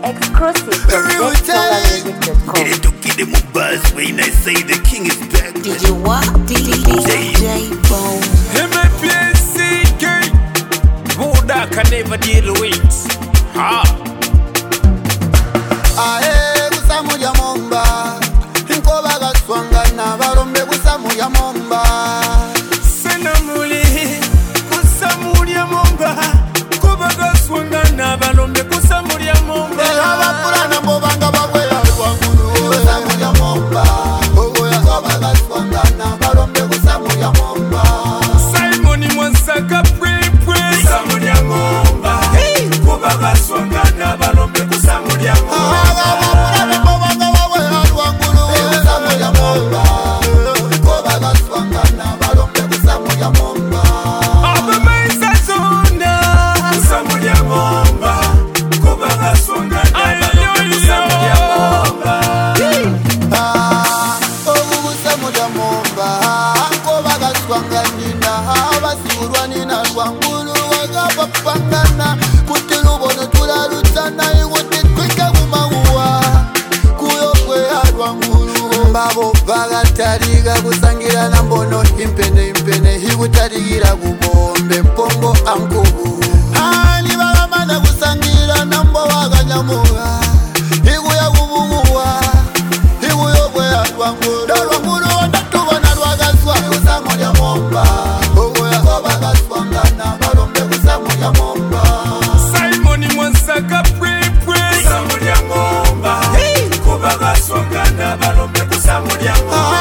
Exclusive from BestSongaMusic.com. Get it to get them a buzz when I say the king is back. DJ what? DJ Bone. MPSC Buddha can never deal with. Ae kusamu ya momba Inkoba gaswanga na barombe kusamu ya momba Senamuli kusamu ya momba Kuba gaswanga na barombe kusamu ya momba Abapura na mbobanga bagwe ya rwanguru Kusamu ya momba Ogo ya koba gaswanga na barombe kusamu ya momba Simoni Mwansaka Pwepwe kusamu ya momba Kuba gaswanga na barombe kusamu ya momba Mbabo bagatariga gusangira na mbono impene higutarigira gubombe mpombo ankubu hani bagamana gusangira na mbo waganyamuga higuya gubuguwa higuyo bwe rwanguru ndatubona rwagaswa kusango lya momba ogoya bagaswanga na barombe kusango lya momba Simoni Mwansaka Pwepwe kusango lya momba Kuba gaswanga na barombe kusango lya momba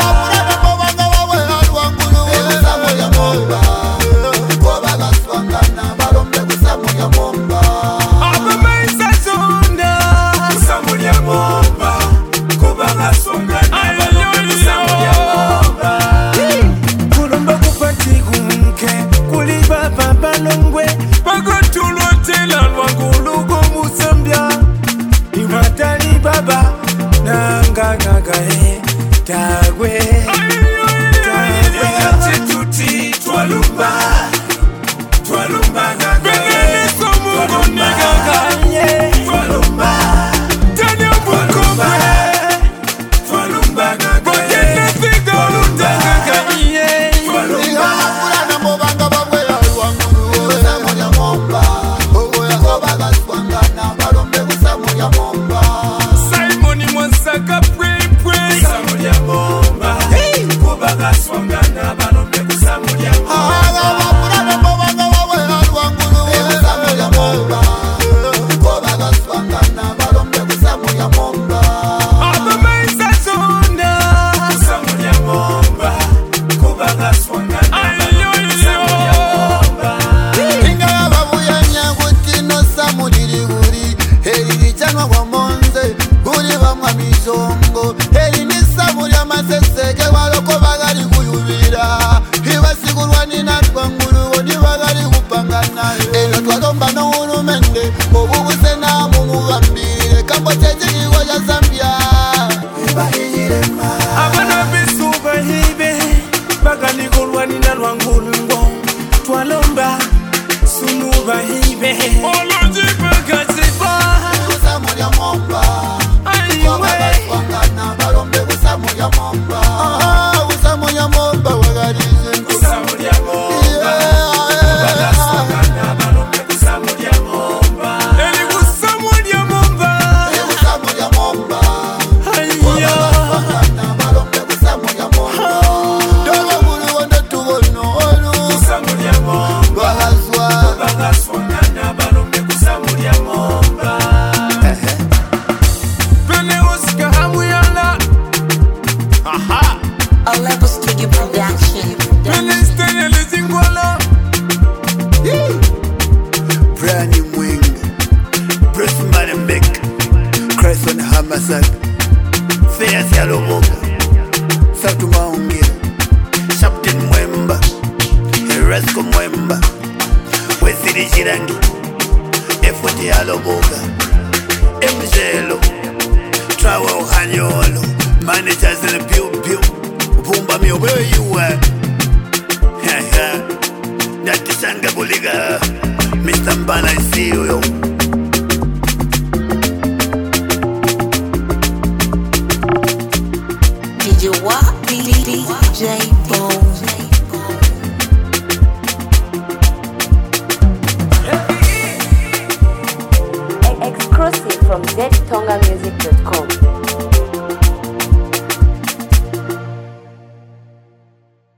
Managers in the pew, Boomba me where you at? Natishanga Buliga, Mr. Mbana, I see you. You what? DJ Bone. Exclusive from ZTongamusic.com.